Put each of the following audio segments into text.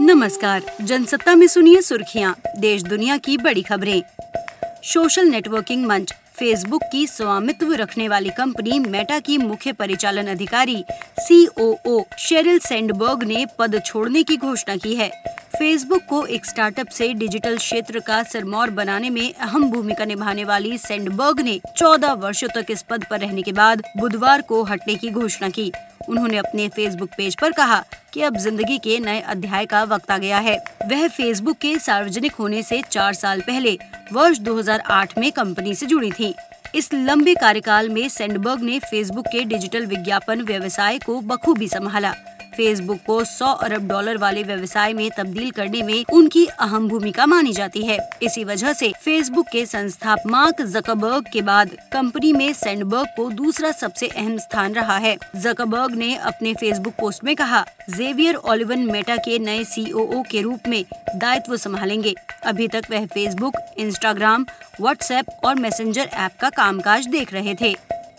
नमस्कार, जनसत्ता में सुनिए सुर्खियां, देश दुनिया की बड़ी खबरें। सोशल नेटवर्किंग मंच फेसबुक की स्वामित्व रखने वाली कंपनी मेटा की मुख्य परिचालन अधिकारी COO शेरिल सैंडबर्ग ने पद छोड़ने की घोषणा की है। फेसबुक को एक स्टार्टअप से डिजिटल क्षेत्र का सिरमौर बनाने में अहम भूमिका निभाने वाली सैंडबर्ग ने 14 वर्षों तक इस पद पर रहने के बाद बुधवार को हटने की घोषणा की। उन्होंने अपने फेसबुक पेज पर कहा कि अब जिंदगी के नए अध्याय का वक्त आ गया है। वह फेसबुक के सार्वजनिक होने से 4 साल पहले वर्ष 2008 में कंपनी से जुड़ी थी। इस लंबे कार्यकाल में सैंडबर्ग ने फेसबुक के डिजिटल विज्ञापन व्यवसाय को बखूबी संभाला। फेसबुक को $100 अरब वाले व्यवसाय में तब्दील करने में उनकी अहम भूमिका मानी जाती है। इसी वजह से फेसबुक के संस्थापक मार्क ज़करबर्ग के बाद कंपनी में सैंडबर्ग को दूसरा सबसे अहम स्थान रहा है। ज़करबर्ग ने अपने फेसबुक पोस्ट में कहा, जेवियर ओलिवन मेटा के नए COO के रूप में दायित्व संभालेंगे। अभी तक वह फेसबुक, इंस्टाग्राम, व्हाट्सएप और मैसेंजर ऐप का कामकाज देख रहे थे।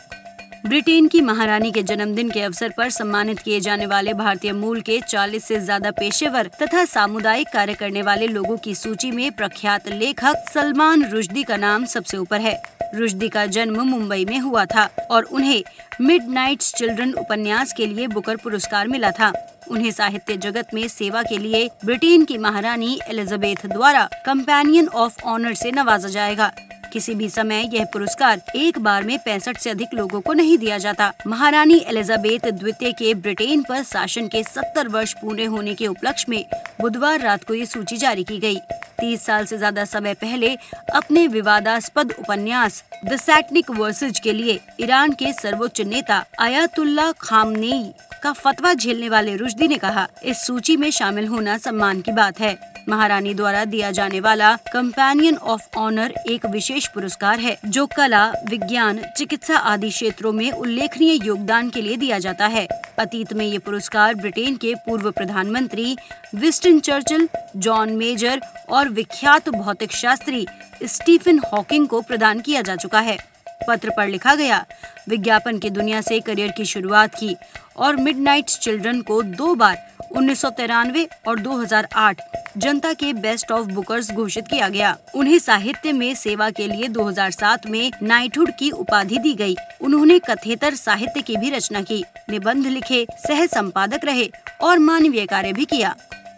ब्रिटेन की महारानी के जन्मदिन के अवसर पर सम्मानित किए जाने वाले भारतीय मूल के 40 से ज्यादा पेशेवर तथा सामुदायिक कार्य करने वाले लोगों की सूची में प्रख्यात लेखक सलमान रुश्दी का नाम सबसे ऊपर है। रुश्दी का जन्म मुंबई में हुआ था और उन्हें मिडनाइट चिल्ड्रन उपन्यास के लिए बुकर पुरस्कार मिला था। उन्हें साहित्य जगत में सेवा के लिए ब्रिटेन की महारानी एलिजाबेथ द्वारा कंपेनियन ऑफ ऑनर से नवाजा जाएगा। किसी भी समय यह पुरस्कार एक बार में 65 से अधिक लोगों को नहीं दिया जाता। महारानी एलिजाबेथ द्वितीय के ब्रिटेन पर शासन के 70 वर्ष पूरे होने के उपलक्ष्य में बुधवार रात को ये सूची जारी की गई। 30 साल से ज्यादा समय पहले अपने विवादास्पद उपन्यास द सैटनिक वर्सेज के लिए ईरान के सर्वोच्च नेता आयतुल्लाह खामनेई का फतवा झेलने वाले रुश्दी ने कहा, इस सूची में शामिल होना सम्मान की बात है। महारानी द्वारा दिया जाने वाला कंपेनियन ऑफ ऑनर एक विशेष पुरस्कार है जो कला, विज्ञान, चिकित्सा आदि क्षेत्रों में उल्लेखनीय योगदान के लिए दिया जाता है। अतीत में ये पुरस्कार ब्रिटेन के पूर्व प्रधानमंत्री विंस्टन चर्चिल, जॉन मेजर और विख्यात भौतिक शास्त्री स्टीफन हॉकिंग को प्रदान किया जा चुका है। पत्र पर लिखा गया, विज्ञापन की दुनिया से करियर की शुरुआत की और मिडनाइट चिल्ड्रन को 2 बार 1993 और 2008 जनता के बेस्ट ऑफ बुकर्स घोषित किया गया। उन्हें साहित्य में सेवा के लिए 2007 में नाइटहुड की उपाधि दी गई। उन्होंने कथेतर साहित्य की भी रचना की, निबंध लिखे, सह संपादक रहे और मानवीय कार्य भी किया।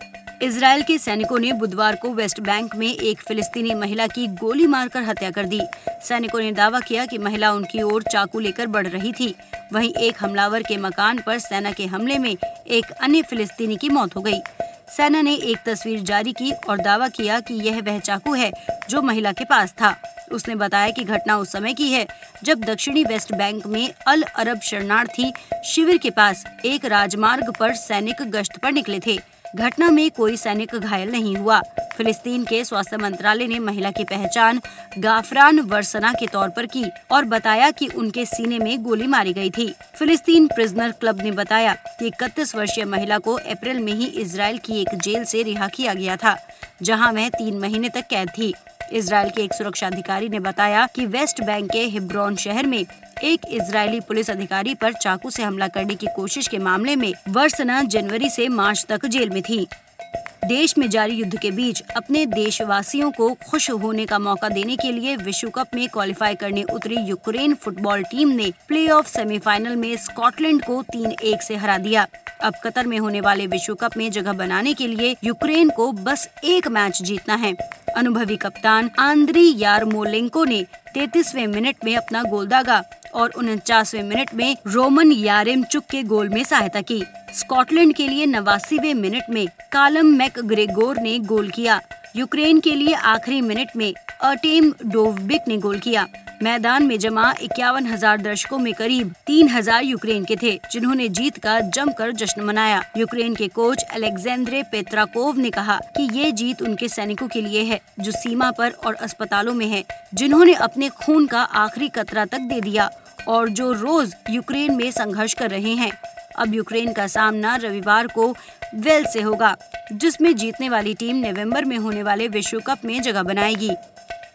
इजरायल के सैनिकों ने बुधवार को वेस्ट बैंक में एक फिलिस्तीनी महिला की गोली मारकर हत्या कर दी। सैनिकों ने दावा किया कि महिला उनकी ओर चाकू लेकर बढ़ रही थी। वहीं एक हमलावर के मकान पर सेना के हमले में एक अन्य फिलिस्तीनी की मौत हो गई। सेना ने एक तस्वीर जारी की और दावा किया कि यह वह चाकू है जो महिला के पास था। उसने बताया कि घटना उस समय की है जब दक्षिणी वेस्ट बैंक में अल अरब शरणार्थी शिविर के पास एक राजमार्ग पर सैनिक गश्त पर निकले थे। घटना में कोई सैनिक घायल नहीं हुआ। फिलिस्तीन के स्वास्थ्य मंत्रालय ने महिला की पहचान गाफरान वर्सना के तौर पर की और बताया कि उनके सीने में गोली मारी गई थी। फिलिस्तीन प्रिजनर क्लब ने बताया कि 31 वर्षीय महिला को अप्रैल में ही इजरायल की एक जेल से रिहा किया गया था, जहां वह 3 महीने तक कैद थी। इजरायल के एक सुरक्षा अधिकारी ने बताया कि वेस्ट बैंक के हिब्रोन शहर में एक इजरायली पुलिस अधिकारी पर चाकू से हमला करने की कोशिश के मामले में वर्सना जनवरी से मार्च तक जेल में थी। देश में जारी युद्ध के बीच अपने देशवासियों को खुश होने का मौका देने के लिए विश्व कप में क्वालिफाई करने उतरी यूक्रेन फुटबॉल टीम ने प्लेऑफ सेमीफाइनल में स्कॉटलैंड को 3-1 से हरा दिया। अब कतर में होने वाले विश्व कप में जगह बनाने के लिए यूक्रेन को बस एक मैच जीतना है। अनुभवी कप्तान आंद्री यारमोलेंको ने 33वें मिनट में अपना गोल दागा और 49वें मिनट में रोमन यारेमचुक के गोल में सहायता की। स्कॉटलैंड के लिए 89वें मिनट में कालम मैकग्रेगोर ने गोल किया। यूक्रेन के लिए आखिरी मिनट में अर्टेम डोवबिक ने गोल किया। मैदान में जमा 51,000 दर्शकों में करीब 3,000 यूक्रेन के थे, जिन्होंने जीत का जमकर जश्न मनाया। यूक्रेन के कोच अलेक्जेंद्रे पेत्राकोव ने कहा कि ये जीत उनके सैनिकों के लिए है जो सीमा पर और अस्पतालों में हैं, जिन्होंने अपने खून का आखिरी कतरा तक दे दिया और जो रोज यूक्रेन में संघर्ष कर रहे हैं। अब यूक्रेन का सामना रविवार को वेल्स से होगा, जिसमें जीतने वाली टीम नवंबर में होने वाले विश्व कप में जगह बनाएगी।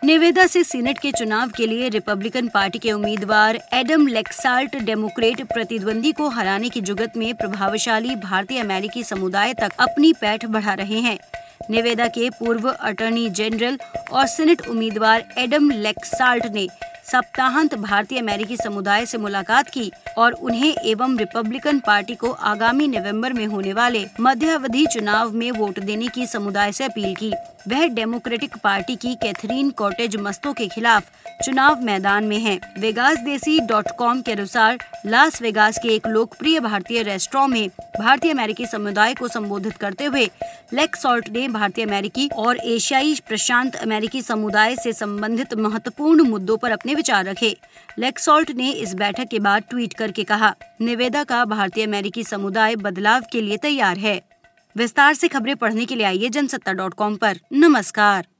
नेवेदा से सीनेट के चुनाव के लिए रिपब्लिकन पार्टी के उम्मीदवार एडम लेक्साल्ट डेमोक्रेट प्रतिद्वंदी को हराने की जुगत में प्रभावशाली भारतीय अमेरिकी समुदाय तक अपनी पैठ बढ़ा रहे हैं। नेवेदा के पूर्व अटॉर्नी जनरल और सीनेट उम्मीदवार एडम लेक्साल्ट ने सप्ताहांत भारतीय अमेरिकी समुदाय से मुलाकात की और उन्हें एवं रिपब्लिकन पार्टी को आगामी नवंबर में होने वाले मध्यावधि चुनाव में वोट देने की समुदाय से अपील की। वह डेमोक्रेटिक पार्टी की कैथरीन कॉटेज मस्तों के खिलाफ चुनाव मैदान में हैं। वेगासदेसी.com के अनुसार लास वेगास के एक लोकप्रिय भारतीय रेस्टोरेंट में भारतीय अमेरिकी समुदाय को संबोधित करते हुए लेक्साल्ट ने भारतीय अमेरिकी और एशियाई प्रशांत अमेरिकी समुदाय से संबंधित महत्वपूर्ण मुद्दों पर अपने विचार रखे। लेक्साल्ट ने इस बैठक के बाद ट्वीट करके कहा, नेवेदा का भारतीय अमेरिकी समुदाय बदलाव के लिए तैयार है। विस्तार से खबरें पढ़ने के लिए आइए जनसत्ता.com पर। नमस्कार।